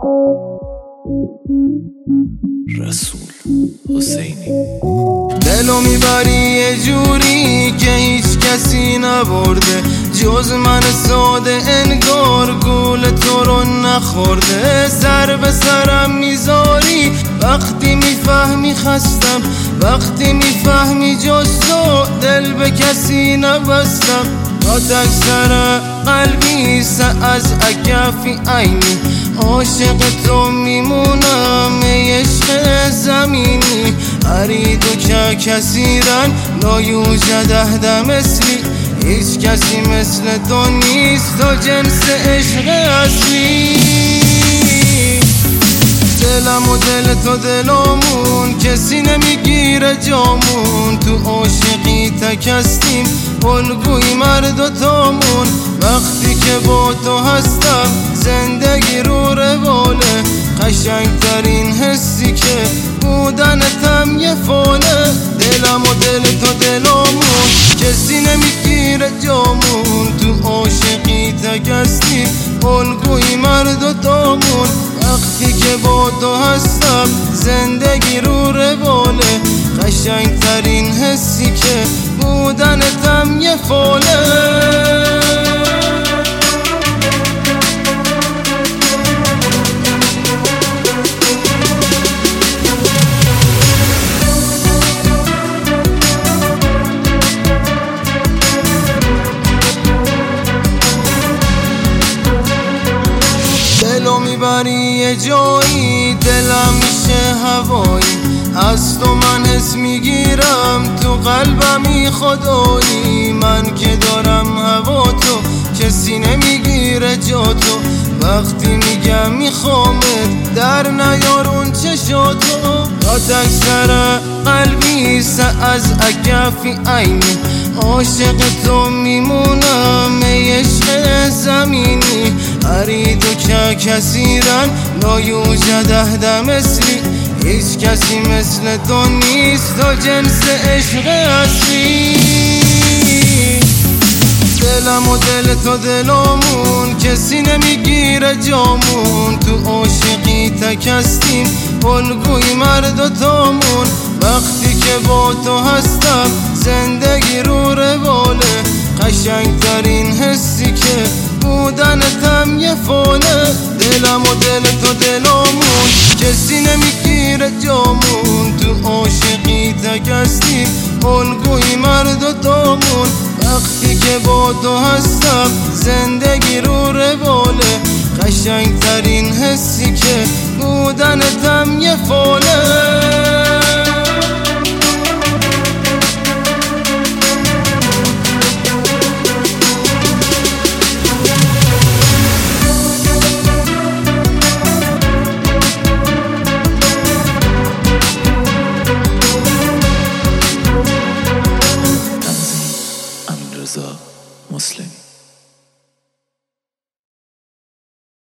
رسول حسینی. دلو میبری یه جوری که هیچ کسی نبرده جز من ساده، انگار گول تو رو نخورده. سر به سرم میذاری وقتی میفهمی خستم، وقتی میفهمی جز تو دل به کسی نبستم. تا تکسر قلبی از اکفی عینی عاشق تو میمونم، عشق زمینی ارید و که کثیرن لا یوجد احد مثلی. هیچ کسی مثل تو نیست، تو جنس عشق اصلی. دلم و دل تو دلمون کسی نمیگیره جامون، تو عاشقی تکستیم الگوی مرد و تامون. وقتی که با تو هستم زندگی رو رواله، قشنگترین حسی که بودنتم یه فاله. دلم و دل تو دلمون کسی نمیگیره جامون، تو عاشقی تکستیم الگوی مرد و تامون. وقتی که با تو هستم زندگی رو رواله، قشنگترین حسی که بودنتم یه فاله. دلو میبری یه جایی دلم میشه هوایی، از تو من حس میگیرم تو قلبمی خدایی. من که دارم هوا تو کسی نمیگیره جا تو، وقتی میگم میخوامت در نیارون چشاتو. تا تکسر قلبی از اکفی عینی عاشق تو میمونم، عشق زمینی ارید و که کثیرن لا یوجد احد مثلی. هیچ کسی مثل تو نیست، تو جنس عشق اصلی. دلم و دل تو دلمون کسی نمیگیره جامون، تو عاشقی تکستیم الگوی مرد و تامون. وقتی که با تو هستم زندگی رو رواله، قشنگترین حسی که بودنتم یه فاله. دلم و دل تو دلمون کسی نمیگیره جامون، تو عاشقی تکستیم الگوی مرد و تامون. وقتی که با تو هستم زندگی رو رواله، قشنگترین حسی که بودنتم یه فاله.